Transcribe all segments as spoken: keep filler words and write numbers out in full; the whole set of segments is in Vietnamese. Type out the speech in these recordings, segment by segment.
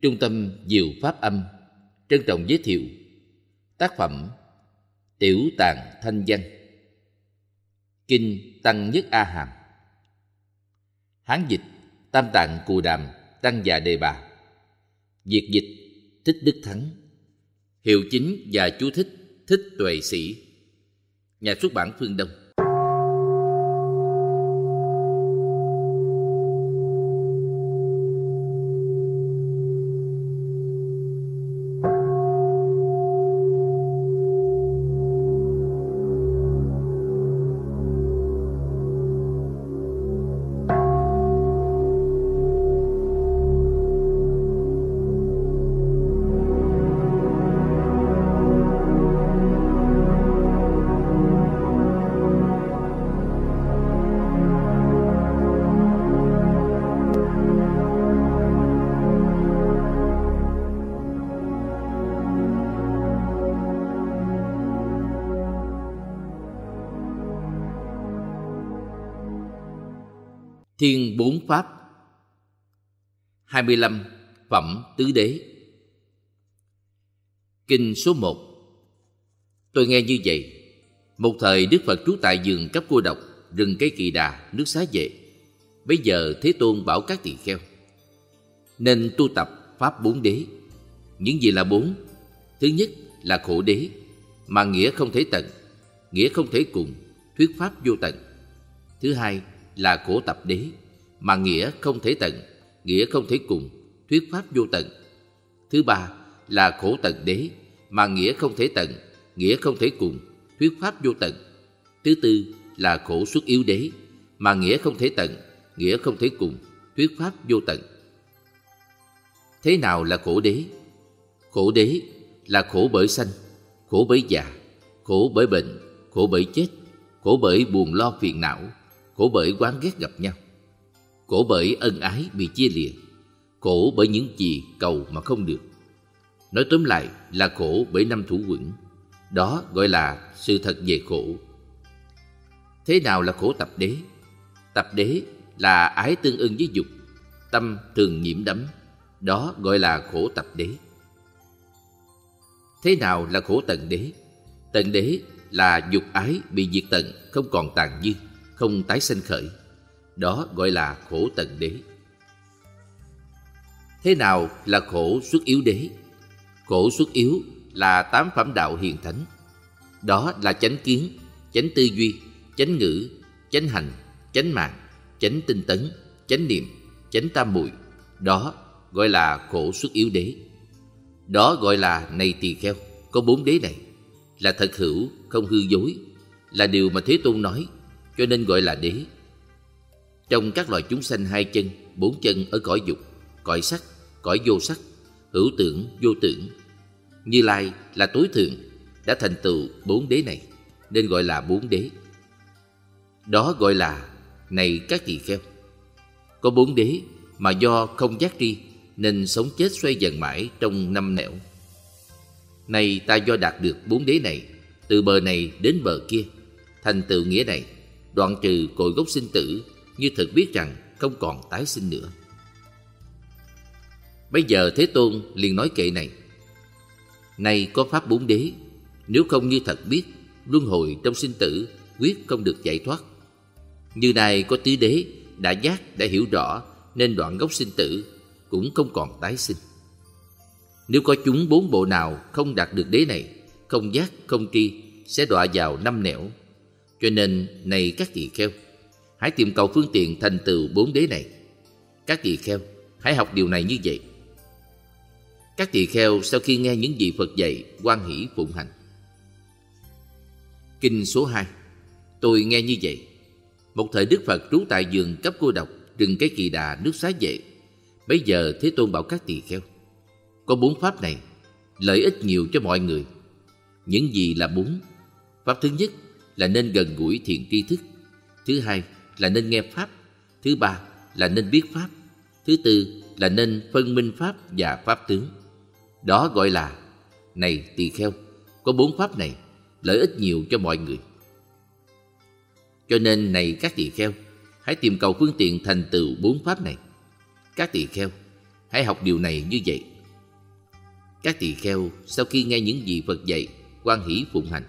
Trung tâm Diệu Pháp Âm trân trọng giới thiệu tác phẩm Tiểu Tạng Thanh Văn, Kinh Tăng Nhất A Hàm. Hán dịch Tam Tạng Cù Đàm Tăng Già Đề Bà. Việt dịch Thích Đức Thắng. Hiệu chính và chú thích Thích Tuệ Sĩ. Nhà xuất bản Phương Đông. Thiên Bốn Pháp. hai mươi lăm. Phẩm Tứ Đế. Kinh số một. Tôi nghe như vậy. Một thời Đức Phật trú tại vườn Cấp Cô Độc, rừng cây Kỳ Đà, nước Xá Vệ. Bấy giờ Thế Tôn bảo các tỳ kheo nên tu tập Pháp Bốn Đế. Những gì là bốn? Thứ nhất là khổ đế, mà nghĩa không thể tận, nghĩa không thể cùng, thuyết pháp vô tận. Thứ hai là khổ tập đế, mà nghĩa không thể tận, nghĩa không thể cùng, thuyết pháp vô tận. Thứ ba là khổ tận đế, mà nghĩa không thể tận, nghĩa không thể cùng, thuyết pháp vô tận. Thứ tư là khổ xuất yếu đế, mà nghĩa không thể tận, nghĩa không thể cùng, thuyết pháp vô tận. Thế nào là khổ đế? Khổ đế là khổ bởi sanh, khổ bởi già, khổ bởi bệnh, khổ bởi chết, khổ bởi buồn lo phiền não, khổ bởi oán ghét gặp nhau, khổ bởi ân ái bị chia lìa, khổ bởi những gì cầu mà không được. Nói tóm lại là khổ bởi năm thủ uẩn. Đó gọi là sự thật về khổ. Thế nào là khổ tập đế? Tập đế là ái tương ưng với dục, tâm thường nhiễm đắm. Đó gọi là khổ tập đế. Thế nào là khổ tận đế? Tận đế là dục ái bị diệt tận, không còn tàn dư, không tái sanh khởi. Đó gọi là khổ tận đế. Thế nào là khổ xuất yếu đế? Khổ xuất yếu là tám phẩm đạo hiền thánh. Đó là chánh kiến, chánh tư duy, chánh ngữ, chánh hành, chánh mạng, chánh tinh tấn, chánh niệm, chánh tam muội. Đó gọi là khổ xuất yếu đế. Đó gọi là này tỳ kheo, có bốn đế này là thật hữu, không hư dối, là điều mà Thế Tôn nói, cho nên gọi là đế. Trong các loài chúng sanh hai chân, bốn chân ở cõi dục, cõi sắc, cõi vô sắc, hữu tưởng, vô tưởng, Như Lai là tối thượng, đã thành tựu bốn đế này, nên gọi là bốn đế. Đó gọi là này các tỳ kheo, có bốn đế mà do không giác tri nên sống chết xoay dần mãi trong năm nẻo. Này ta do đạt được bốn đế này, từ bờ này đến bờ kia, thành tựu nghĩa này, đoạn trừ cội gốc sinh tử, như thật biết rằng không còn tái sinh nữa. Bây giờ Thế Tôn liền nói kệ này: này có pháp bốn đế, nếu không như thật biết, luân hồi trong sinh tử, quyết không được giải thoát. Như này có tứ đế, đã giác, đã hiểu rõ, nên đoạn gốc sinh tử, cũng không còn tái sinh. Nếu có chúng bốn bộ nào không đạt được đế này, không giác, không tri, sẽ đọa vào năm nẻo. Cho nên này các tỳ kheo, hãy tìm cầu phương tiện thành tựu bốn đế này. Các tỳ kheo hãy học điều này như vậy. Các tỳ kheo sau khi nghe những gì Phật dạy, hoan hỷ phụng hành. Kinh số hai. Tôi nghe như vậy. Một thời Đức Phật trú tại vườn Cấp Cô Độc, rừng cây Kỳ Đà, nước Xá Vệ. Bấy giờ Thế Tôn bảo các tỳ kheo: có bốn pháp này, lợi ích nhiều cho mọi người. Những gì là bốn? Pháp thứ nhất là nên gần gũi thiện tri thức. Thứ hai là nên nghe pháp. Thứ ba là nên biết pháp. Thứ tư là nên phân minh pháp và pháp tướng. Đó gọi là này tỳ kheo, có bốn pháp này, lợi ích nhiều cho mọi người. Cho nên này các tỳ kheo, hãy tìm cầu phương tiện thành tựu bốn pháp này. Các tỳ kheo hãy học điều này như vậy. Các tỳ kheo sau khi nghe những gì Phật dạy, hoan hỷ phụng hành.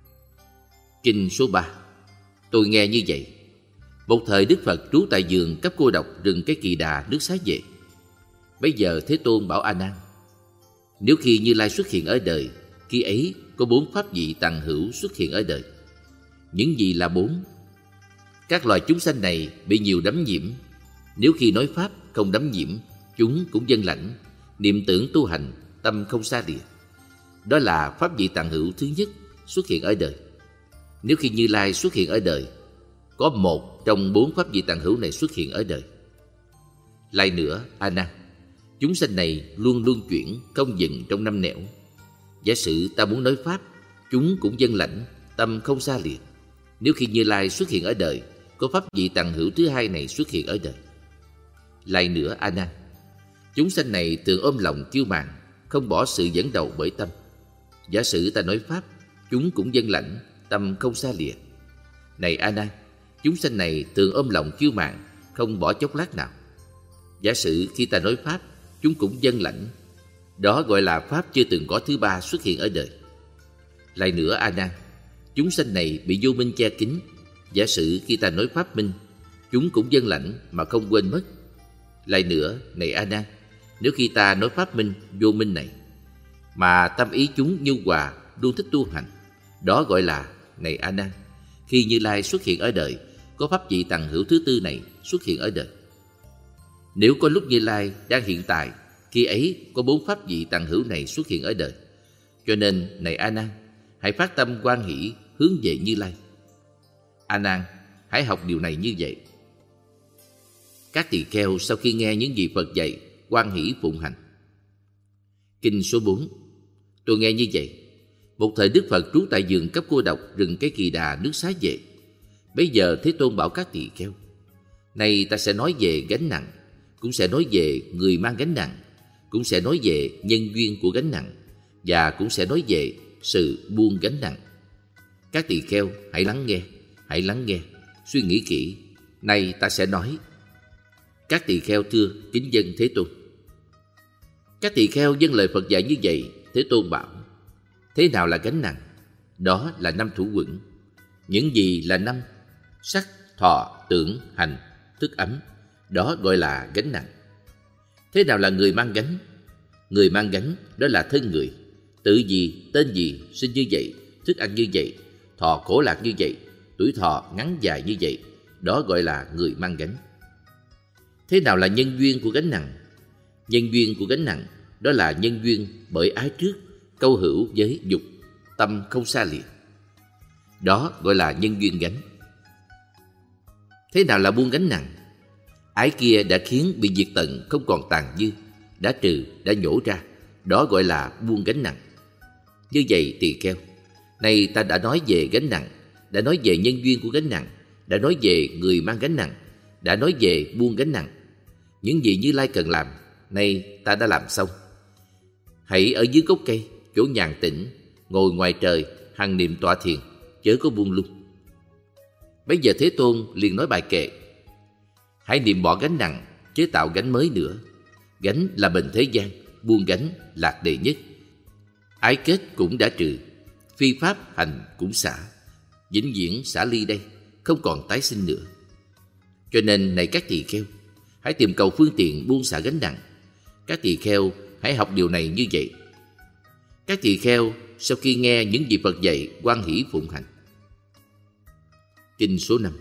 Kinh số ba. Tôi nghe như vậy. Một thời Đức Phật trú tại vườn cấp cô độc rừng Cái Kỳ Đà, nước Xá Vệ. Bây giờ Thế Tôn bảo A Nan: nếu khi Như Lai xuất hiện ở đời, khi ấy có bốn pháp vị tằng hữu xuất hiện ở đời. Những gì là bốn? Các loài chúng sanh này bị nhiều đắm nhiễm. Nếu khi nói pháp không đắm nhiễm, chúng cũng dân lãnh, niệm tưởng tu hành, tâm không xa lìa. Đó là pháp vị tằng hữu thứ nhất xuất hiện ở đời. Nếu khi Như Lai xuất hiện ở đời, có một trong bốn pháp vị tằng hữu này xuất hiện ở đời. Lại nữa, A Nan, chúng sanh này luôn luôn chuyển, không dừng trong năm nẻo. Giả sử ta muốn nói pháp, chúng cũng dân lãnh, tâm không xa lìa. Nếu khi Như Lai xuất hiện ở đời, có pháp vị tằng hữu thứ hai này xuất hiện ở đời. Lại nữa, A Nan, chúng sanh này thường ôm lòng kiêu mạn, không bỏ sự dẫn đầu bởi tâm. Giả sử ta nói pháp, chúng cũng dân lãnh, tâm không xa lìa. Này A Nan, chúng sanh này thường ôm lòng kiêu mạn, không bỏ chốc lát nào. Giả sử khi ta nói pháp, chúng cũng dân lãnh. Đó gọi là pháp chưa từng có thứ ba xuất hiện ở đời. Lại nữa, A Nan, chúng sanh này bị vô minh che kín. Giả sử khi ta nói pháp minh, chúng cũng dân lãnh mà không quên mất. Lại nữa, này A Nan, nếu khi ta nói pháp minh, vô minh này, mà tâm ý chúng nhu hòa, luôn thích tu hành, đó gọi là, này A Nan, khi Như Lai xuất hiện ở đời, có pháp vị tằng hữu thứ tư này xuất hiện ở đời. Nếu có lúc Như Lai đang hiện tại, khi ấy có bốn pháp vị tằng hữu này xuất hiện ở đời. Cho nên, này A Nan, hãy phát tâm hoan hỷ hướng về Như Lai. A Nan, hãy học điều này như vậy. Các tỳ kheo sau khi nghe những gì Phật dạy, hoan hỷ phụng hành. Kinh số bốn. Tôi nghe như vậy. Một thời Đức Phật trú tại vườn cấp cô độc rừng Cái Kỳ Đà, nước Xá Vệ. Bây giờ Thế Tôn bảo các tỳ kheo: này ta sẽ nói về gánh nặng, cũng sẽ nói về người mang gánh nặng, cũng sẽ nói về nhân duyên của gánh nặng, và cũng sẽ nói về sự buông gánh nặng. Các tỳ kheo hãy lắng nghe, hãy lắng nghe, suy nghĩ kỹ. Nay ta sẽ nói. Các tỳ kheo thưa kính dân Thế Tôn. Các tỳ kheo dâng lời Phật dạy như vậy. Thế Tôn bảo: thế nào là gánh nặng? Đó là năm thủ quẩn. Những gì là năm? Sắc, thọ, tưởng, hành, thức ấm. Đó gọi là gánh nặng. Thế nào là người mang gánh? Người mang gánh đó là thân người. Tự gì, tên gì, sinh như vậy, thức ăn như vậy, thọ khổ lạc như vậy, tuổi thọ ngắn dài như vậy. Đó gọi là người mang gánh. Thế nào là nhân duyên của gánh nặng? Nhân duyên của gánh nặng đó là nhân duyên bởi ái trước, câu hữu với dục, tâm không xa lìa. Đó gọi là nhân duyên gánh. Thế nào là buông gánh nặng? Ái kia đã khiến bị diệt tận, không còn tàn dư, đã trừ, đã nhổ ra. Đó gọi là buông gánh nặng. Như vậy tỳ kheo, này ta đã nói về gánh nặng, đã nói về nhân duyên của gánh nặng, đã nói về người mang gánh nặng, đã nói về buông gánh nặng. Những gì Như Lai cần làm, nay ta đã làm xong. Hãy ở dưới gốc cây, chỗ nhàn tĩnh, ngồi ngoài trời, hằng niệm tọa thiền, chớ có buông lung. Bây giờ Thế Tôn liền nói bài kệ: hãy niệm bỏ gánh nặng, chế tạo gánh mới nữa. Gánh là bình thế gian, buông gánh lạc đệ nhất. Ái kết cũng đã trừ, phi pháp hành cũng xả, vĩnh viễn xả ly đây, không còn tái sinh nữa. Cho nên này các tỳ kheo, hãy tìm cầu phương tiện buông xả gánh nặng. Các tỳ kheo hãy học điều này như vậy. Các tỳ kheo sau khi nghe những gì Phật dạy, hoan hỷ phụng hành. Kinh số năm.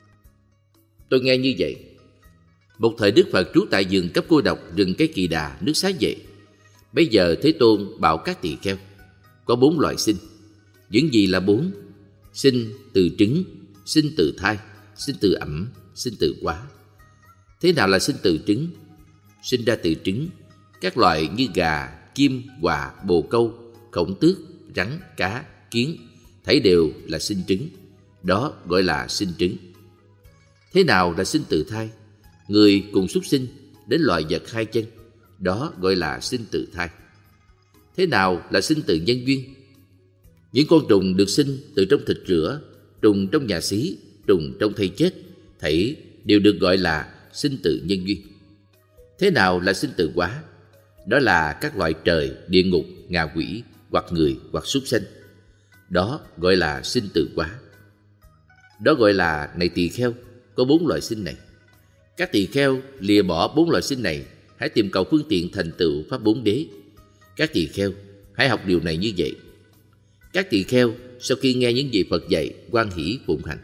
Tôi nghe như vậy. Một thời Đức Phật trú tại vườn cấp cô độc rừng Cái Kỳ Đà, nước Xá Vệ. Bây giờ Thế Tôn bảo các tỳ kheo: có bốn loại sinh. Những gì là bốn? Sinh từ trứng, sinh từ thai, sinh từ ẩm, sinh từ quá. Thế nào là sinh từ trứng? Sinh ra từ trứng, các loại như gà, chim, quạ, bồ câu, khổng tước, rắn, cá, kiến, thấy đều là sinh trứng. Đó gọi là sinh trứng. Thế nào là sinh từ thai? Người cùng súc sinh đến loài vật hai chân, đó gọi là sinh từ thai. Thế nào là sinh từ nhân duyên? Những con trùng được sinh từ trong thịt rửa, trùng trong nhà xí, trùng trong thây chết, thảy đều được gọi là sinh từ nhân duyên. Thế nào là sinh từ quá? đó là các loại trời, địa ngục, ngạ quỷ, hoặc người, hoặc súc sanh. Đó gọi là sinh từ hóa. Đó gọi là: này tỳ kheo, có bốn loại sinh này. Các tỳ kheo lìa bỏ bốn loại sinh này, hãy tìm cầu phương tiện thành tựu pháp bốn đế. Các tỳ kheo hãy học điều này như vậy. Các tỳ kheo sau khi nghe những gì Phật dạy, hoan hỷ phụng hành.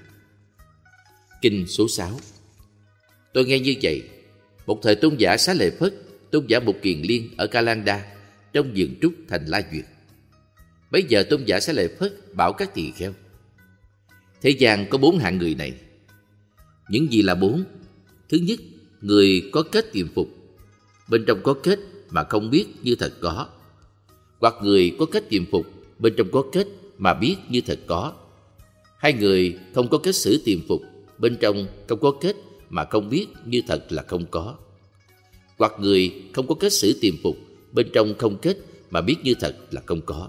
Kinh số sáu. Tôi nghe như vậy, một thời tôn giả Xá Lợi Phất, tôn giả Mục Kiền Liên ở Ca Lan Đa, trong vườn trúc thành La Duyệt. Bấy giờ tôn giả Xá Lợi Phất bảo các tỳ kheo: thế gian có bốn hạng người này. Những gì là bốn? Thứ nhất, người có kết tiềm phục, bên trong có kết mà không biết như thật có. Hoặc người có kết tiềm phục, bên trong có kết mà biết như thật có. Hai người không có kết sử tiềm phục, bên trong không có kết mà không biết như thật là không có. Hoặc người không có kết sử tiềm phục, bên trong không kết mà biết như thật là không có.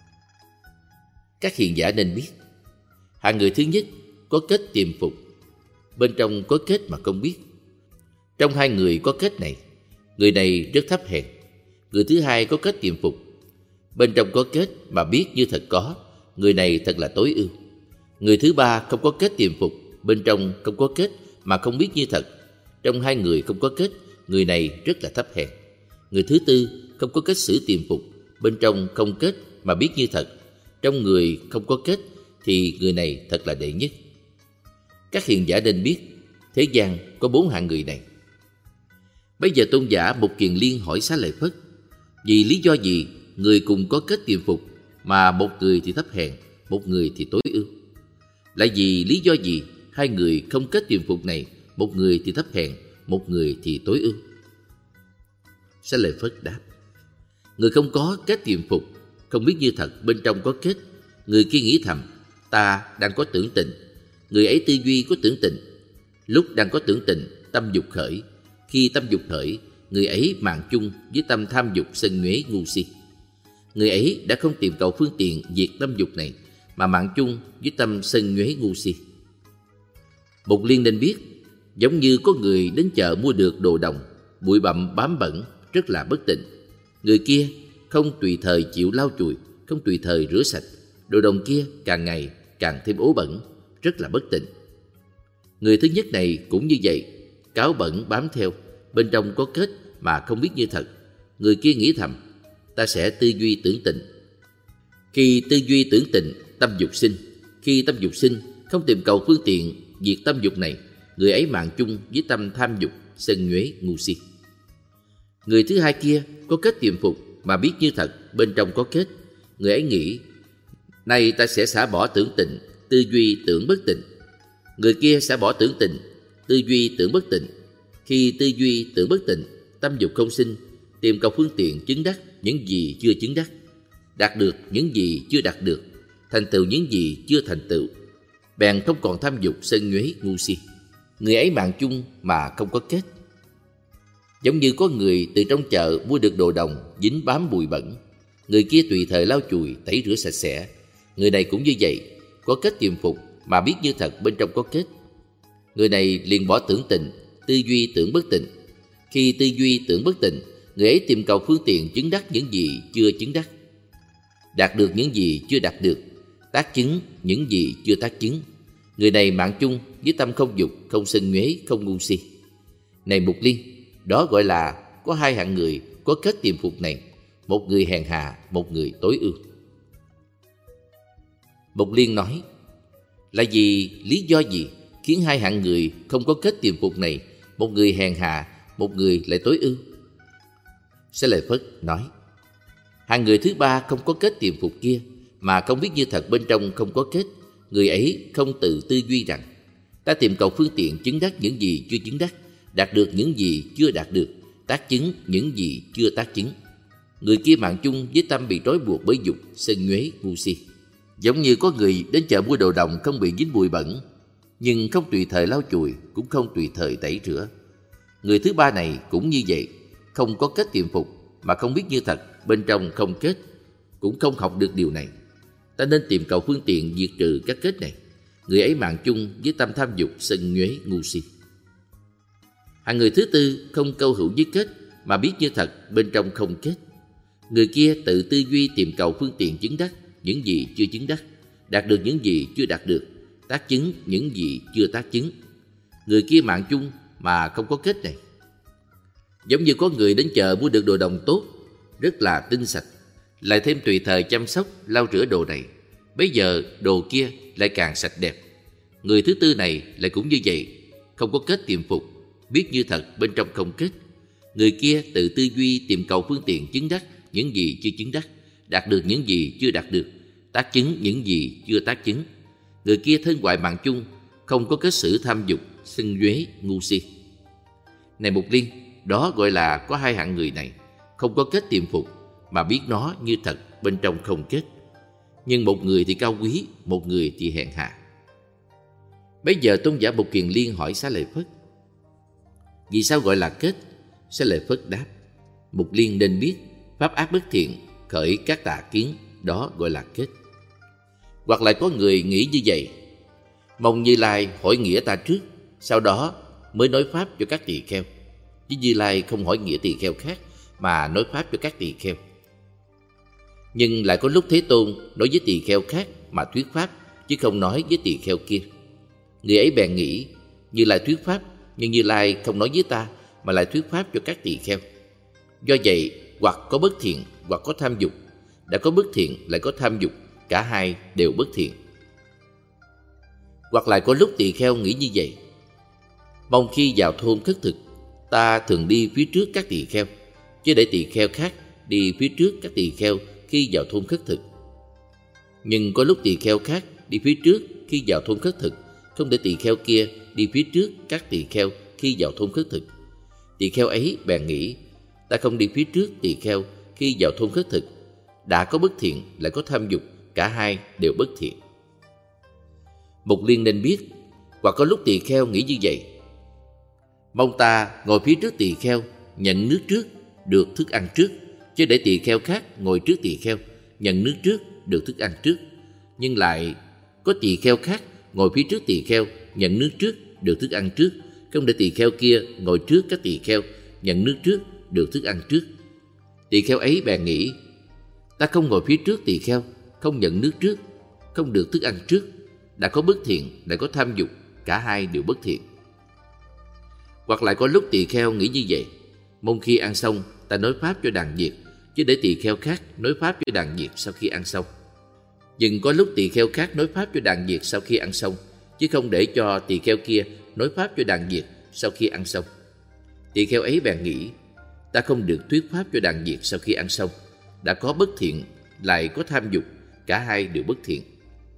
Các hiền giả nên biết, hạng người thứ nhất có kết tiềm phục, bên trong có kết mà không biết. Trong hai người có kết này, người này rất thấp hèn. Người thứ hai có kết tiềm phục, bên trong có kết mà biết như thật có, người này thật là tối ưu. Người thứ ba không có kết tiềm phục, bên trong không có kết mà không biết như thật. Trong hai người không có kết, người này rất là thấp hèn. Người thứ tư không có kết sử tiềm phục, bên trong không kết mà biết như thật. Trong người không có kết thì người này thật là đệ nhất. Các hiền giả nên biết, thế gian có bốn hạng người này. Bây giờ tôn giả Mục Kiền Liên hỏi Xá Lợi Phất: vì lý do gì người cùng có kết tiềm phục mà một người thì thấp hèn, một người thì tối ưu? Lại vì lý do gì hai người không kết tiềm phục này, một người thì thấp hèn, một người thì tối ưu? Xá Lợi Phất đáp: người không có kết tiềm phục, không biết như thật bên trong có kết. Người kia nghĩ thầm: ta đang có tưởng tình. Người ấy tư duy có tưởng tình. Lúc đang có tưởng tình, tâm dục khởi. Khi tâm dục khởi, người ấy mạng chung với tâm tham dục sân nhuế ngu si. Người ấy đã không tìm cầu phương tiện diệt tâm dục này, mà mạng chung với tâm sân nhuế ngu si. Mục Liên nên biết, giống như có người đến chợ mua được đồ đồng, bụi bặm bám bẩn, rất là bất tịnh. Người kia không tùy thời chịu lau chùi, không tùy thời rửa sạch, đồ đồng kia càng ngày càng thêm ố bẩn, rất là bất tịnh. Người thứ nhất này cũng như vậy, cáo bẩn bám theo, bên trong có kết mà không biết như thật. Người kia nghĩ thầm: ta sẽ tư duy tưởng tịnh. Khi tư duy tưởng tịnh, tâm dục sinh. Khi tâm dục sinh, không tìm cầu phương tiện diệt tâm dục này, người ấy mạng chung với tâm tham dục sân nhuế ngu si. Người thứ hai kia có kết tiềm phục mà biết như thật, bên trong có kết. Người ấy nghĩ: nay ta sẽ xả bỏ tưởng tịnh, tư duy tưởng bất tịnh. Người kia xả bỏ tưởng tịnh, tư duy tưởng bất tịnh. Khi tư duy tưởng bất tịnh, tâm dục không sinh, tìm cầu phương tiện chứng đắc những gì chưa chứng đắc, đạt được những gì chưa đạt được, thành tựu những gì chưa thành tựu, bèn không còn tham dục sân nhuế ngu si. Người ấy mạng chung mà không có kết. Giống như có người từ trong chợ mua được đồ đồng dính bám bụi bẩn, người kia tùy thời lau chùi tẩy rửa sạch sẽ. Người này cũng như vậy, có kết tiềm phục mà biết như thật bên trong có kết. Người này liền bỏ tưởng tịnh, tư duy tưởng bất tịnh. Khi tư duy tưởng bất tịnh, người ấy tìm cầu phương tiện chứng đắc những gì chưa chứng đắc, đạt được những gì chưa đạt được, tác chứng những gì chưa tác chứng. Người này mạng chung với tâm không dục, không sân nhuế, không ngu si. Này Mục Liên, đó gọi là có hai hạng người có kết tiềm phục này, một người hèn hạ, một người tối ưu. Mục Liên nói: là vì lý do gì khiến hai hạng người không có kết tiềm phục này, một người hèn hạ, một người lại tối ưu? Xá Lợi Phất nói: hạng người thứ ba không có kết tiềm phục kia mà không biết như thật bên trong không có kết. Người ấy không tự tư duy rằng: ta tìm cầu phương tiện chứng đắc những gì chưa chứng đắc, đạt được những gì chưa đạt được, tác chứng những gì chưa tác chứng. Người kia mạng chung với tâm bị trói buộc bởi dục, sân nhuế, ngu si. Giống như có người đến chợ mua đồ đồng không bị dính bụi bẩn, nhưng không tùy thời lau chùi, cũng không tùy thời tẩy rửa. Người thứ ba này cũng như vậy, không có kết tiềm phục mà không biết như thật bên trong không kết, cũng không học được điều này. Ta nên tìm cầu phương tiện diệt trừ các kết này. Người ấy mạng chung với tâm tham dục, sân nhuế, ngu si. Hạng người thứ tư không câu hữu với kết mà biết như thật bên trong không kết. Người kia tự tư duy tìm cầu phương tiện chứng đắc những gì chưa chứng đắc, đạt được những gì chưa đạt được, tác chứng những gì chưa tác chứng. Người kia mạng chung mà không có kết này. Giống như có người đến chợ mua được đồ đồng tốt, rất là tinh sạch, lại thêm tùy thời chăm sóc lau rửa đồ này, bây giờ đồ kia lại càng sạch đẹp. Người thứ tư này lại cũng như vậy, không có kết tiệm phục, biết như thật bên trong không kết. Người kia tự tư duy tìm cầu phương tiện chứng đắc những gì chưa chứng đắc, đạt được những gì chưa đạt được, tác chứng những gì chưa tác chứng. Người kia thân ngoại mạng chung, không có kết xử tham dục, sân nhuế, ngu si. Này Mục Liên, đó gọi là có hai hạng người này, không có kết tiệm phục mà biết nó như thật bên trong không kết. Nhưng một người thì cao quý, một người thì hèn hạ. Bây giờ tôn giả Mục Kiền Liên hỏi Xá Lợi Phất: vì sao gọi là kết? Xá Lợi Phất đáp: Mục Liên nên biết, pháp ác bất thiện khởi các tà kiến, đó gọi là kết. Hoặc lại có người nghĩ như vậy: mong Như Lai hỏi nghĩa ta trước, sau đó mới nói pháp cho các tỳ kheo. Chứ Như Lai không hỏi nghĩa tỳ kheo khác mà nói pháp cho các tỳ kheo. Nhưng lại có lúc Thế Tôn nói với tỳ kheo khác mà thuyết pháp, chứ không nói với tỳ kheo kia. Người ấy bèn nghĩ: Như Lai thuyết pháp, nhưng Như Lai không nói với ta mà lại thuyết pháp cho các tỳ kheo. Do vậy, hoặc có bất thiện, hoặc có tham dục. Đã có bất thiện lại có tham dục, cả hai đều bất thiện. Hoặc lại có lúc tỳ kheo nghĩ như vậy: mong khi vào thôn khất thực, ta thường đi phía trước các tỳ kheo, chứ để tỳ kheo khác đi phía trước các tỳ kheo khi vào thôn khất thực. Nhưng có lúc tỳ kheo khác đi phía trước khi vào thôn khất thực, không để tỳ kheo kia đi phía trước các tỳ kheo khi vào thôn khất thực. Tỳ kheo ấy bèn nghĩ: ta không đi phía trước tỳ kheo khi vào thôn khất thực. Đã có bất thiện lại có tham dục, cả hai đều bất thiện. Mục Liên nên biết, hoặc có lúc tỳ kheo nghĩ như vậy: mong ta ngồi phía trước tỳ kheo, nhận nước trước, được thức ăn trước, chứ để tỳ kheo khác ngồi trước tỳ kheo, nhận nước trước, được thức ăn trước. Nhưng lại có tỳ kheo khác ngồi phía trước tỳ kheo, nhận nước trước, được thức ăn trước, không để tỳ kheo kia ngồi trước các tỳ kheo, nhận nước trước, được thức ăn trước. Tỳ kheo ấy bèn nghĩ: ta không ngồi phía trước tỳ kheo, không nhận nước trước, không được thức ăn trước. Đã có bất thiện lại có tham dục, cả hai đều bất thiện. Hoặc lại có lúc tỳ kheo nghĩ như vậy: mong khi ăn xong ta nói pháp cho đàn diệt, chứ để tỳ kheo khác nói pháp cho đàn diệt sau khi ăn xong. Nhưng có lúc tỳ kheo khác nói pháp cho đàn diệt sau khi ăn xong, chứ không để cho tỳ kheo kia nói pháp cho đàn diệt sau khi ăn xong. Tỳ kheo ấy bèn nghĩ: ta không được thuyết pháp cho đàn diệt sau khi ăn xong. Đã có bất thiện lại có tham dục, cả hai đều bất thiện.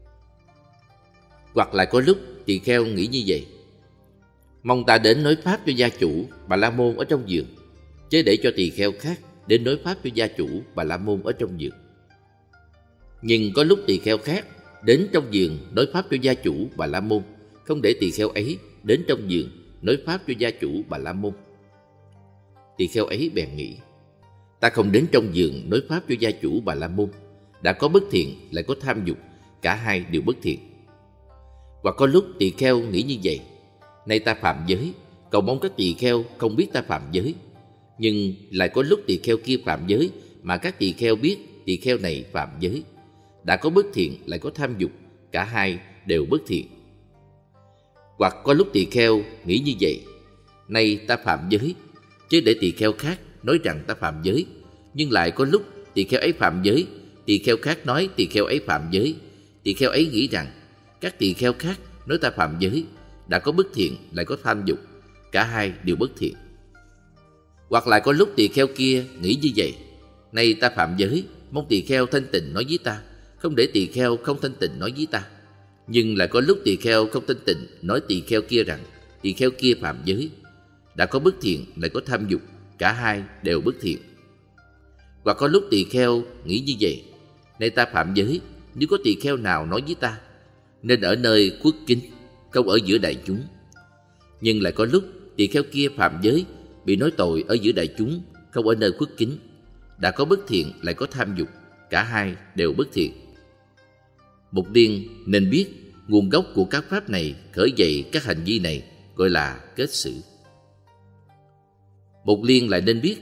Hoặc lại có lúc tỳ kheo nghĩ như vậy: mong ta đến nói pháp cho gia chủ Bà La Môn ở trong vườn, chứ để cho tỳ kheo khác đến nói pháp cho gia chủ Bà La Môn ở trong vườn. Nhưng có lúc tỳ kheo khác đến trong vườn nói pháp cho gia chủ Bà La Môn, không để tỳ kheo ấy đến trong vườn nói pháp cho gia chủ Bà La Môn. Tỳ kheo ấy bèn nghĩ: ta không đến trong vườn nói pháp cho gia chủ Bà La Môn. Đã có bất thiện lại có tham dục, cả hai đều bất thiện. Hoặc có lúc tỳ kheo nghĩ như vậy: nay ta phạm giới, cầu mong các tỳ kheo không biết ta phạm giới. Nhưng lại có lúc tỳ kheo kia phạm giới mà các tỳ kheo biết tỳ kheo này phạm giới. Đã có bất thiện lại có tham dục, cả hai đều bất thiện. Hoặc có lúc tỳ kheo nghĩ như vậy: nay ta phạm giới, chứ để tỳ kheo khác nói rằng ta phạm giới. Nhưng lại có lúc tỳ kheo ấy phạm giới, tỳ kheo khác nói tỳ kheo ấy phạm giới. Tỳ kheo ấy nghĩ rằng các tỳ kheo khác nói ta phạm giới. Đã có bất thiện lại có tham dục, cả hai đều bất thiện. Hoặc lại có lúc tỳ kheo kia nghĩ như vậy: nay ta phạm giới, mong tỳ kheo thanh tịnh nói với ta, không để tỳ kheo không thanh tịnh nói với ta. Nhưng lại có lúc tỳ kheo không thanh tịnh nói tỳ kheo kia rằng tỳ kheo kia phạm giới. Đã có bất thiện lại có tham dục, cả hai đều bất thiện. Hoặc có lúc tỳ kheo nghĩ như vậy: nay ta phạm giới, nếu có tỳ kheo nào nói với ta, nên ở nơi khuất kín, không ở giữa đại chúng. Nhưng lại có lúc tỳ kheo kia phạm giới, bị nói tội ở giữa đại chúng, không ở nơi khuất kín. Đã có bất thiện lại có tham dục, cả hai đều bất thiện. Mục Liên nên biết nguồn gốc của các pháp này khởi dậy các hành vi này gọi là kết xử. Mục Liên lại nên biết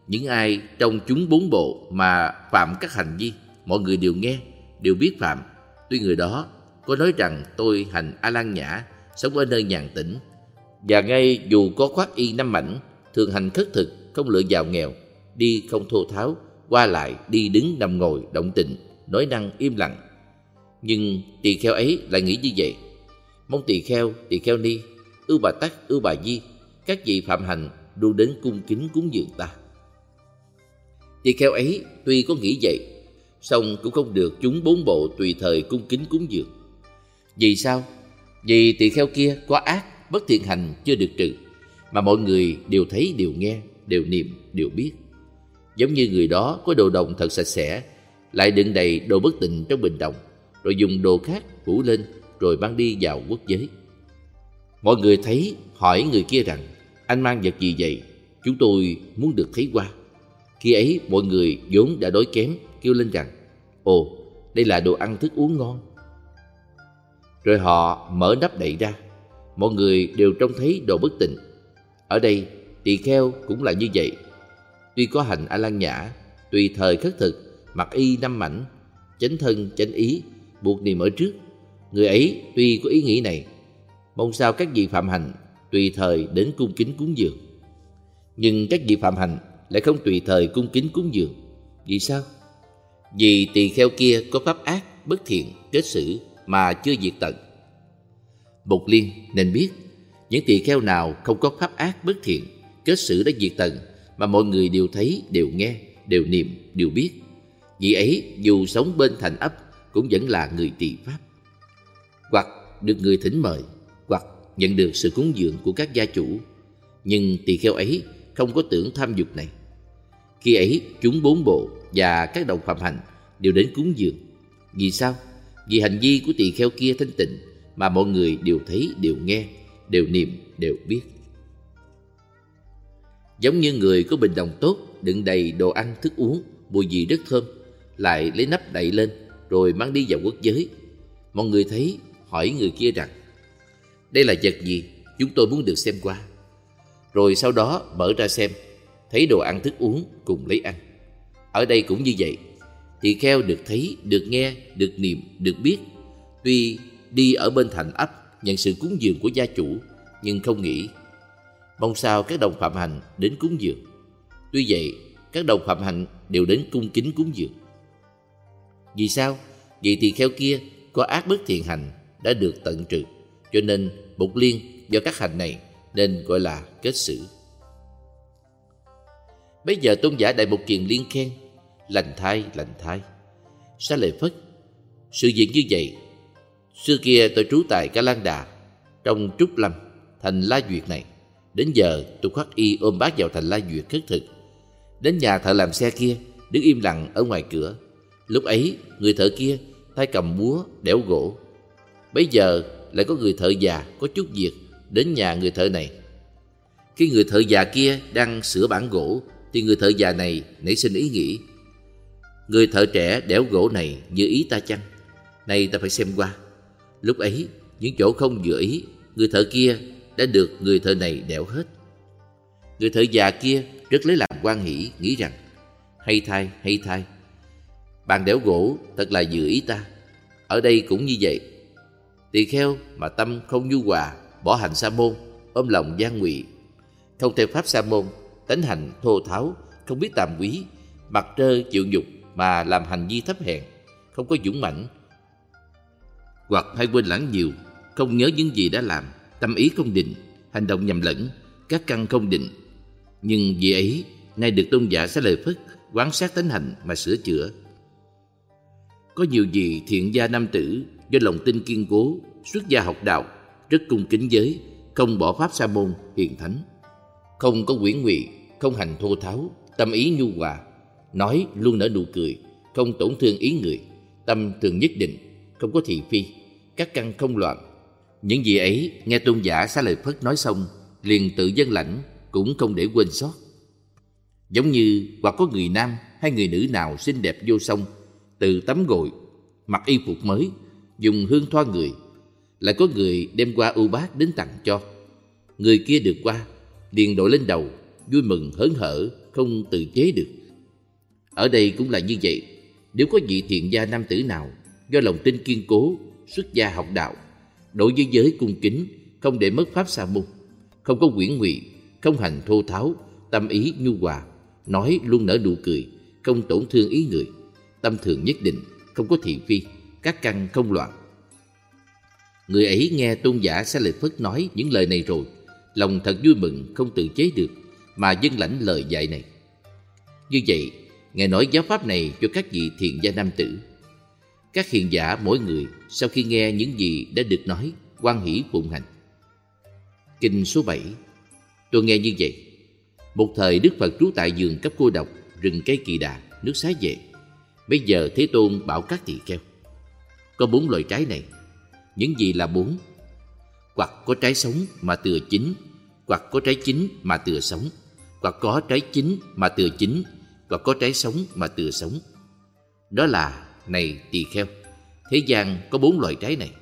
những ai trong chúng bốn bộ mà phạm các hành vi, mọi người đều nghe, đều biết phạm. Tuy người đó có nói rằng tôi hành A Lan Nhã, sống ở nơi nhàn tĩnh, và ngay dù có khoác y năm mảnh, thường hành khất thực, không lựa giàu nghèo, đi không thô tháo, qua lại, đi đứng nằm ngồi, động tịnh, nói năng im lặng. Nhưng tỳ kheo ấy lại nghĩ như vậy: mong tỳ kheo, tỳ kheo ni, Ưu Bà Tắc, Ưu Bà Di, các vị phạm hành luôn đến cung kính cúng dường ta. Tỳ kheo ấy tuy có nghĩ vậy, song cũng không được chúng bốn bộ tùy thời cung kính cúng dường. Vì sao? Vì tỳ kheo kia có ác, bất thiện hành chưa được trừ, mà mọi người đều thấy, đều nghe, đều niệm, đều biết. Giống như người đó có đồ đồng thật sạch sẽ, lại đựng đầy đồ bất tịnh trong bình đồng, rồi dùng đồ khác phủ lên, rồi mang đi vào quốc giới. Mọi người thấy, hỏi người kia rằng: anh mang vật gì vậy? Chúng tôi muốn được thấy qua. Khi ấy mọi người vốn đã đói kém kêu lên rằng: ồ, đây là đồ ăn thức uống ngon. Rồi họ mở nắp đậy ra, mọi người đều trông thấy đồ bất tịnh. Ở đây tỳ kheo cũng là như vậy. Tuy có hành A Lan Nhã, tùy thời khất thực, mặc y năm mảnh, chánh thân chánh ý, buộc niệm ở trước. Người ấy tuy có ý nghĩ này, mong sao các vị phạm hành tùy thời đến cung kính cúng dường. Nhưng các vị phạm hành lại không tùy thời cung kính cúng dường. Vì sao? Vì tỳ kheo kia có pháp ác, bất thiện, kết xử mà chưa diệt tận. Mục Liên nên biết, những tỳ kheo nào không có pháp ác, bất thiện, kết xử đã diệt tận, mà mọi người đều thấy, đều nghe, đều niệm, đều biết, vị ấy dù sống bên thành ấp cũng vẫn là người trì pháp, hoặc được người thỉnh mời, hoặc nhận được sự cúng dường của các gia chủ. Nhưng tỳ kheo ấy không có tưởng tham dục này. Khi ấy chúng bốn bộ và các đồng phạm hành đều đến cúng dường. Vì sao? Vì hành vi của tỳ kheo kia thanh tịnh, mà mọi người đều thấy, đều nghe, đều niệm, đều biết. Giống như người có bình đồng tốt, đựng đầy đồ ăn thức uống, mùi vị rất thơm, lại lấy nắp đậy lên rồi mang đi vào quốc giới. Mọi người thấy, hỏi người kia rằng: đây là vật gì? Chúng tôi muốn được xem qua. Rồi sau đó mở ra xem, thấy đồ ăn thức uống cùng lấy ăn. Ở đây cũng như vậy. Tỳ kheo được thấy, được nghe, được niệm, được biết. Tuy đi ở bên thành ấp nhận sự cúng dường của gia chủ, nhưng không nghĩ mong sao các đồng phạm hành đến cúng dường. Tuy vậy, các đồng phạm hành đều đến cung kính cúng dường. Vì sao? Vì tỳ kheo kia có ác bất thiện hành đã được tận trừ, cho nên Mục Liên do các hành này nên gọi là kết xử. Bây giờ tôn giả Đại Mục Kiền Liên khen: lành thai, lành thai. Xá Lợi Phất, sự việc như vậy. Xưa kia tôi trú tại Ca Lan Đà, trong Trúc Lâm, thành La Duyệt này. Đến giờ tôi khoác y ôm bát vào thành La Duyệt khất thực. Đến nhà thợ làm xe kia, đứng im lặng ở ngoài cửa. Lúc ấy người thợ kia tay cầm búa đẽo gỗ. Bây giờ lại có người thợ già có chút việc đến nhà người thợ này. Khi người thợ già kia đang sửa bản gỗ, thì người thợ già này nảy sinh ý nghĩ: người thợ trẻ đẽo gỗ này như ý ta chăng? Này ta phải xem qua. Lúc ấy những chỗ không vừa ý, người thợ kia đã được người thợ này đẽo hết. Người thợ già kia rất lấy làm hoan hỉ, nghĩ rằng: hay thay, hay thay, bàn đẽo gỗ thật là vừa ý ta. Ở đây cũng như vậy. Tỳ kheo mà tâm không nhu hòa, bỏ hành sa môn, ôm lòng gian ngụy, không theo pháp sa môn, tánh hành thô tháo, không biết tàm quý, mặc trơ chịu nhục mà làm hành vi thấp hèn, không có dũng mãnh, hoặc hay quên lãng nhiều, không nhớ những gì đã làm, tâm ý không định, hành động nhầm lẫn, các căn không định. Nhưng vì ấy nay được tôn giả Xá Lợi Phất quán sát tánh hành mà sửa chữa. Có nhiều vị thiện gia nam tử do lòng tin kiên cố, xuất gia học đạo, rất cung kính giới, không bỏ pháp sa môn hiền thánh, không có quyển ngụy, không hành thô tháo, tâm ý nhu hòa, nói luôn nở nụ cười, không tổn thương ý người, tâm thường nhất định, không có thị phi, các căn không loạn. Những vị ấy nghe tôn giả Xá Lợi Phất nói xong, liền tự dân lãnh, cũng không để quên sót. Giống như hoặc có người nam hay người nữ nào xinh đẹp vô song, từ tắm gội, mặc y phục mới, dùng hương thoa người, lại có người đem qua ưu bát đến tặng cho. Người kia được qua, liền đội lên đầu, vui mừng hớn hở, không tự chế được. Ở đây cũng là như vậy. Nếu có vị thiện gia nam tử nào do lòng tin kiên cố, xuất gia học đạo, đối với giới cung kính, không để mất pháp sa môn, không có quyển ngụy, không hành thô tháo, tâm ý nhu hòa, nói luôn nở nụ cười, không tổn thương ý người, tâm thường nhất định, không có thị phi, các căn không loạn. Người ấy nghe tôn giả Xá Lợi Phất nói những lời này rồi, lòng thật vui mừng không tự chế được, mà dâng lãnh lời dạy này. Như vậy, Ngài nói giáo pháp này cho các vị thiện gia nam tử. Các hiền giả mỗi người sau khi nghe những gì đã được nói, hoan hỷ phụng hành. Kinh số bảy. Tôi nghe như vậy. Một thời Đức Phật trú tại vườn cấp cô độc, rừng cây Kỳ Đà, nước Xá Vệ. Bây giờ Thế Tôn bảo các tỳ kheo: có bốn loại trái này. Những gì là bốn? Hoặc có trái sống mà tựa chín, hoặc có trái chín mà tựa sống, hoặc có trái chín mà tựa chín, hoặc có trái sống mà tựa sống. Đó là: này tỳ kheo, thế gian có bốn loại trái này.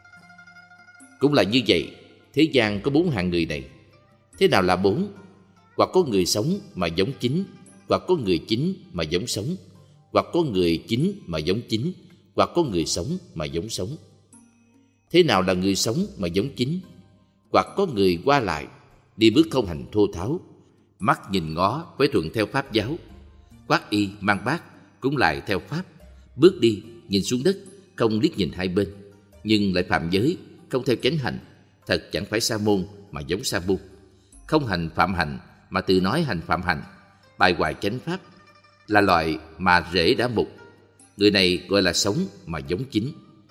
Cũng là như vậy, thế gian có bốn hạng người này. Thế nào là bốn? Hoặc có người sống mà giống chín, hoặc có người chín mà giống sống, hoặc có người chín mà giống chín, hoặc có người sống mà giống sống. Thế nào là người sống mà giống chín? Hoặc có người qua lại, đi bước không hành thô tháo, mắt nhìn ngó phải thuận theo pháp giáo, khoác y mang bát cũng lại theo pháp, bước đi nhìn xuống đất không liếc nhìn hai bên, nhưng lại phạm giới, không theo chánh hành, thật chẳng phải sa môn mà giống sa môn. Không hành phạm hành mà tự nói hành phạm hành, bài hoài chánh pháp, là loại mà rễ đã mục. Người này gọi là sống mà giống chín.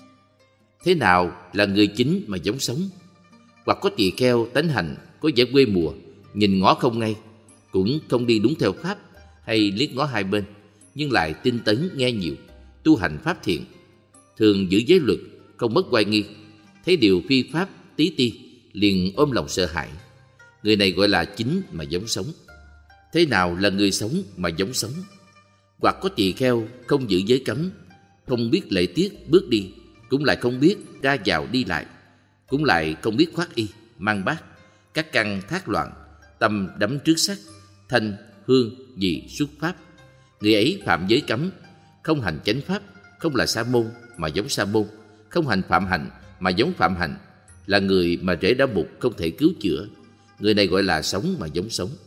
Thế nào là người chín mà giống sống? Hoặc có tỳ kheo tánh hành có vẻ quê mùa, nhìn ngó không ngay, cũng không đi đúng theo pháp, hay liếc ngó hai bên, nhưng lại tinh tấn nghe nhiều, tu hành pháp thiện, thường giữ giới luật, không mất oai nghi, thấy điều phi pháp tí ti liền ôm lòng sợ hãi. Người này gọi là chín mà giống sống. Thế nào là người sống mà giống sống? Hoặc có tỳ kheo không giữ giới cấm, không biết lễ tiết bước đi, cũng lại không biết ra vào đi lại, cũng lại không biết khoác y mang bát, các căn thác loạn, tâm đắm trước sắc, thanh hương vị xuất pháp. Người ấy phạm giới cấm, không hành chánh pháp, không là sa môn mà giống sa môn, không hành phạm hành mà giống phạm hành, là người mà rễ đã mục không thể cứu chữa. Người này gọi là sống mà giống sống.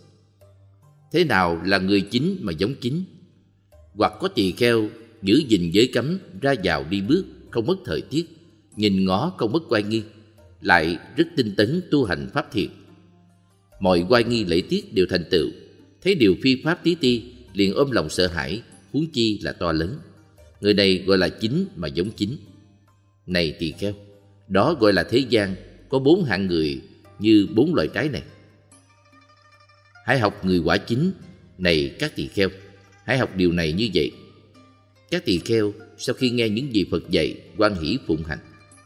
Thế nào là người chín mà giống chín? Hoặc có tỳ kheo giữ gìn giới cấm, ra vào đi bước không mất thời tiết, nhìn ngó không mất oai nghi, lại rất tinh tấn tu hành pháp thiện. Mọi oai nghi lễ tiết đều thành tựu, thấy điều phi pháp tí ti liền ôm lòng sợ hãi, huống chi là to lớn. Người này gọi là chín mà giống chín. Này tỳ kheo, đó gọi là thế gian có bốn hạng người như bốn loại trái này. Hãy học người quả chín. Này các tỳ kheo, hãy học điều này như vậy. Các tỳ kheo sau khi nghe những gì Phật dạy, hoan hỷ phụng hành.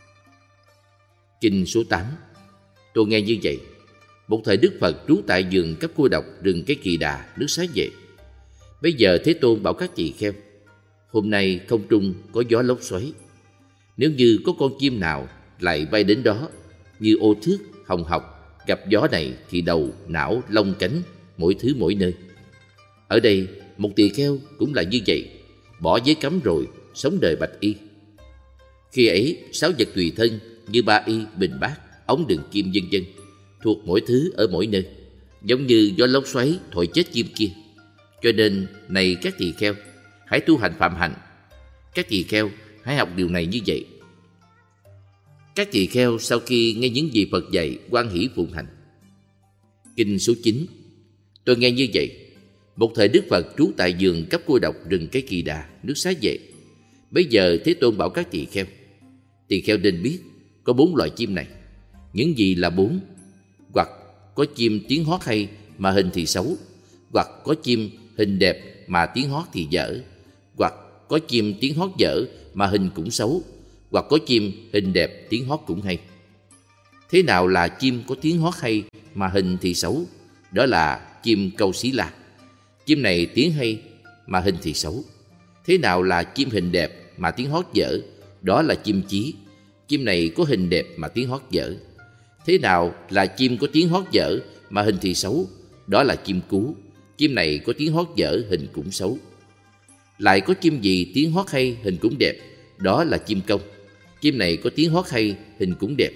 Kinh số tám. Tôi nghe như vậy. Một thời Đức Phật trú tại vườn cấp cô độc, rừng cây Kỳ Đà, nước Xá Vệ. Bây giờ Thế Tôn bảo các tỳ kheo: hôm nay không trung có gió lốc xoáy. Nếu như có con chim nào lại bay đến đó, như ô thước, hồng học, gặp gió này thì đầu, não, lông, cánh, mỗi thứ mỗi nơi. Ở đây một tỳ kheo cũng là như vậy, bỏ giới cấm rồi, sống đời bạch y. Khi ấy sáu vật tùy thân như ba y, bình bát, ống đựng kim vân vân, thuộc mỗi thứ ở mỗi nơi, giống như gió lốc xoáy thổi chết chim kia. Cho nên này các tỳ kheo, hãy tu hành phạm hành. Các tỳ kheo hãy học điều này như vậy. Các tỳ kheo sau khi nghe những gì Phật dạy, hoan hỷ phụng hành. Kinh số chín. Tôi nghe như vậy. Một thời Đức Phật trú tại vườn cấp cô độc, rừng cây Kỳ Đà, nước Xá Vệ. Bây giờ Thế Tôn bảo các tỳ kheo: tỳ kheo nên biết có bốn loại chim này. Những gì là bốn? Hoặc có chim tiếng hót hay mà hình thì xấu, hoặc có chim hình đẹp mà tiếng hót thì dở, hoặc có chim tiếng hót dở mà hình cũng xấu, hoặc có chim hình đẹp tiếng hót cũng hay. Thế nào là chim có tiếng hót hay mà hình thì xấu? Đó là chim câu xí la. Chim này tiếng hay mà hình thì xấu. Thế nào là chim hình đẹp mà tiếng hót dở? Đó là chim chí. Chim này có hình đẹp mà tiếng hót dở. Thế nào là chim có tiếng hót dở mà hình thì xấu? Đó là chim cú. Chim chim này có tiếng hót dở, hình cũng xấu. Lại có chim gì tiếng hót hay, hình cũng đẹp, đó là chim công. Chim này có tiếng hót hay, hình cũng đẹp.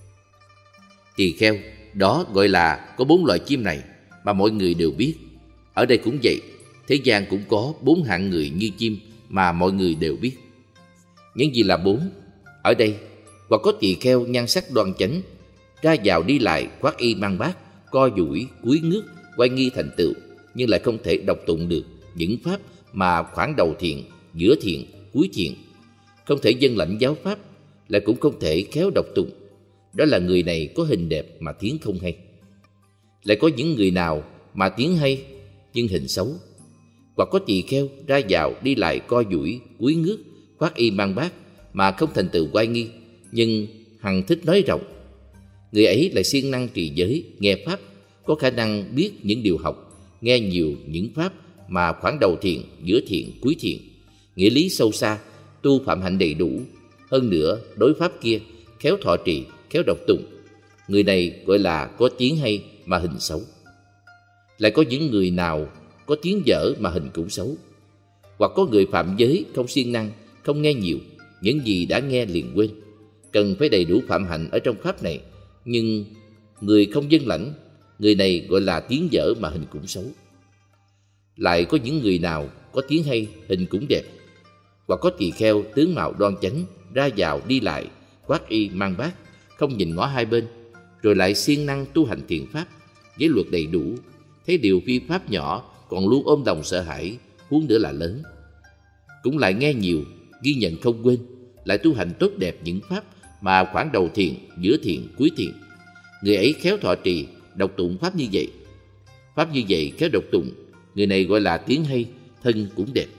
Tỳ kheo, đó gọi là có bốn loại chim này mà mọi người đều biết. Ở đây cũng vậy, thế gian cũng có bốn hạng người như chim mà mọi người đều biết. Những gì là bốn? Ở đây, hoặc có tỳ kheo nhan sắc đoan chánh, ra vào đi lại, khoác y mang bát, co duỗi, cúi ngước, quay nghi thành tựu, nhưng lại không thể đọc tụng được những pháp mà khoảng đầu thiện, giữa thiện, cuối thiện, không thể vâng lãnh giáo pháp, lại cũng không thể khéo đọc tụng. Đó là người này có hình đẹp mà tiếng không hay. Lại có những người nào mà tiếng hay nhưng hình xấu, hoặc có tỳ kheo ra vào đi lại, co duỗi, cúi ngước, khoác y mang bát mà không thành tựu oai nghi, nhưng hằng thích nói rộng. Người ấy lại siêng năng trì giới, nghe pháp, có khả năng biết những điều học, nghe nhiều những pháp mà khoảng đầu thiện, giữa thiện, cuối thiện, nghĩa lý sâu xa, tu phạm hạnh đầy đủ. Hơn nữa, đối pháp kia khéo thọ trì, khéo đọc tụng. Người này gọi là có tiếng hay mà hình xấu. Lại có những người nào có tiếng dở mà hình cũng xấu, hoặc có người phạm giới, không siêng năng, không nghe nhiều, những gì đã nghe liền quên. Cần phải đầy đủ phạm hạnh ở trong pháp này, nhưng người không vâng lãnh, người này gọi là tiếng dở mà hình cũng xấu. Lại có những người nào có tiếng hay, hình cũng đẹp, hoặc có tỳ kheo tướng mạo đoan chánh, ra vào đi lại, khoác y mang bát, không nhìn ngó hai bên, rồi lại siêng năng tu hành thiện pháp, giới luật đầy đủ, thấy điều phi pháp nhỏ còn luôn ôm lòng sợ hãi, huống nữa là lớn. Cũng lại nghe nhiều, ghi nhận không quên, lại tu hành tốt đẹp những pháp mà khoảng đầu thiện, giữa thiện, cuối thiện. Người ấy khéo thọ trì, đọc tụng pháp như vậy. Pháp như vậy khéo đọc tụng, người này gọi là tiếng hay, thân cũng đẹp.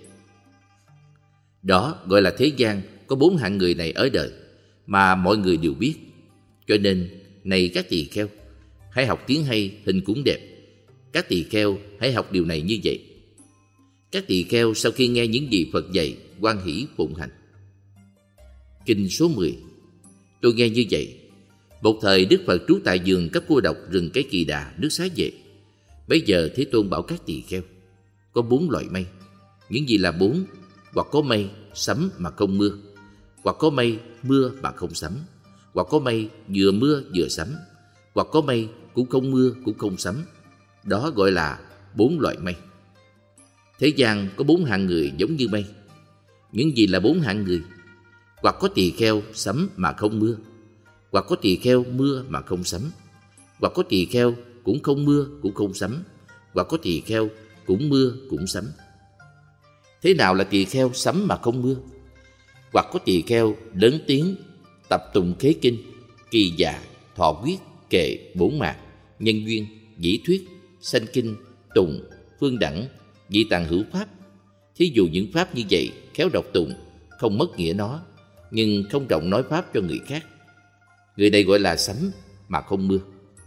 Đó gọi là thế gian có bốn hạng người này ở đời mà mọi người đều biết. Cho nên, này các tỳ kheo, hãy học tiếng hay, hình cũng đẹp. Các tỳ kheo hãy học điều này như vậy. Các tỳ kheo sau khi nghe những gì Phật dạy, hoan hỷ phụng hành. Kinh số mười. Tôi nghe như vậy. Một thời Đức Phật trú tại vườn Cấp Cô Độc, rừng Cây Kỳ Đà, nước Xá Vệ. Bấy giờ Thế Tôn bảo các tỳ kheo, có bốn loại mây. Những gì là bốn? Hoặc có mây sấm mà không mưa, hoặc có mây mưa mà không sấm, hoặc có mây vừa mưa vừa sấm, hoặc có mây cũng không mưa cũng không sấm. Đó gọi là bốn loại mây. Thế gian có bốn hạng người giống như mây. Những gì là bốn hạng người? Hoặc có tỳ kheo sấm mà không mưa, hoặc có tỳ kheo mưa mà không sấm, hoặc có tỳ kheo cũng không mưa cũng không sấm, hoặc có tỳ kheo cũng mưa cũng sấm. Thế nào là tỳ kheo sấm mà không mưa? Hoặc có tỳ kheo lớn tiếng tập tụng khế kinh, kỳ dạ, thọ quyết, kệ, bổn mạc, nhân duyên, dĩ thuyết, sanh kinh, tụng, phương đẳng, dị tạng hữu pháp. Thí dụ những pháp như vậy khéo đọc tụng, không mất nghĩa nó, nhưng không trọng nói pháp cho người khác. Người này gọi là sấm mà không mưa.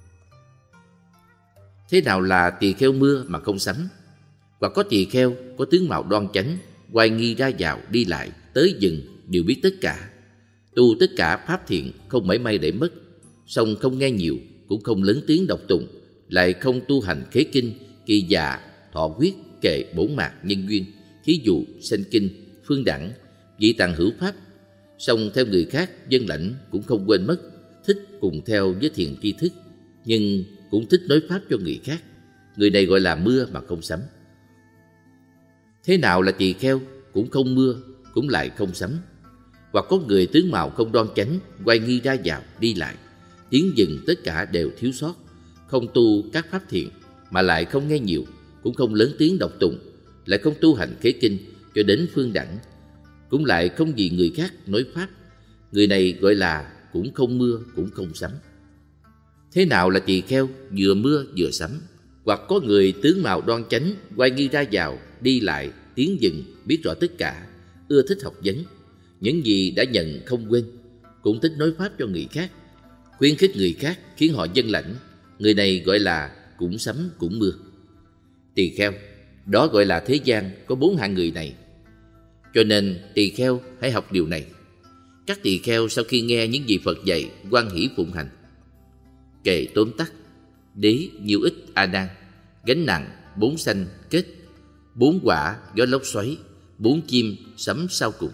Thế nào là tỳ kheo mưa mà không sấm? Hoặc có tỳ kheo có tướng mạo đoan chánh, hoài nghi ra vào đi lại, tới dừng đều biết tất cả, tu tất cả pháp thiện, không mảy may để mất, song không nghe nhiều, cũng không lớn tiếng đọc tụng, lại không tu hành khế kinh, kỳ dạ, thọ quyết, kệ, bổn mạc, nhân duyên, thí dụ, sanh kinh, phương đẳng, dị tạng hữu pháp, song theo người khác vâng lãnh cũng không quên mất, thích cùng theo với thiền tri thức, nhưng cũng thích nói pháp cho người khác. Người này gọi là mưa mà không sấm. Thế nào là tỳ kheo cũng không mưa cũng lại không sấm? Hoặc có người tướng mạo không đoan chánh, quay nghi ra vào đi lại, tiếng dừng tất cả đều thiếu sót, không tu các pháp thiện, mà lại không nghe nhiều, cũng không lớn tiếng đọc tụng, lại không tu hành khế kinh cho đến phương đẳng, cũng lại không vì người khác nói pháp. Người này gọi là cũng không mưa cũng không sấm. Thế nào là tỳ kheo vừa mưa vừa sấm? Hoặc có người tướng mạo đoan chánh, quay nghi ra vào đi lại, tiếng dừng biết rõ tất cả, ưa thích học vấn, những gì đã nhận không quên, cũng thích nói pháp cho người khác, khuyến khích người khác khiến họ vâng lãnh. Người này gọi là cũng sấm cũng mưa. Tỳ kheo, đó gọi là thế gian có bốn hạng người này. Cho nên tỳ kheo hãy học điều này. Các tỳ kheo sau khi nghe những gì Phật dạy, hoan hỷ phụng hành. Kệ tóm tắt: đế nhiêu ích a nan, gánh nặng bốn xanh kết, bốn quả gió lốc xoáy, bốn chim sấm sau cùng.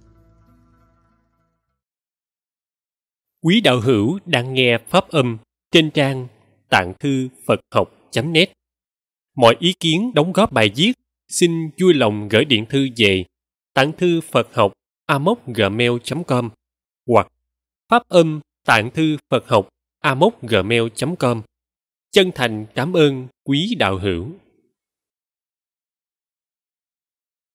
Quý đạo hữu đang nghe pháp âm trên trang tạng thư Phật học chấm net. Mọi ý kiến đóng góp bài viết xin vui lòng gửi điện thư về tạng thư Phật học a mốc gmail chấm com hoặc pháp âm tạng thư Phật học a mốc gmail chấm com. Chân thành cảm ơn quý đạo hữu.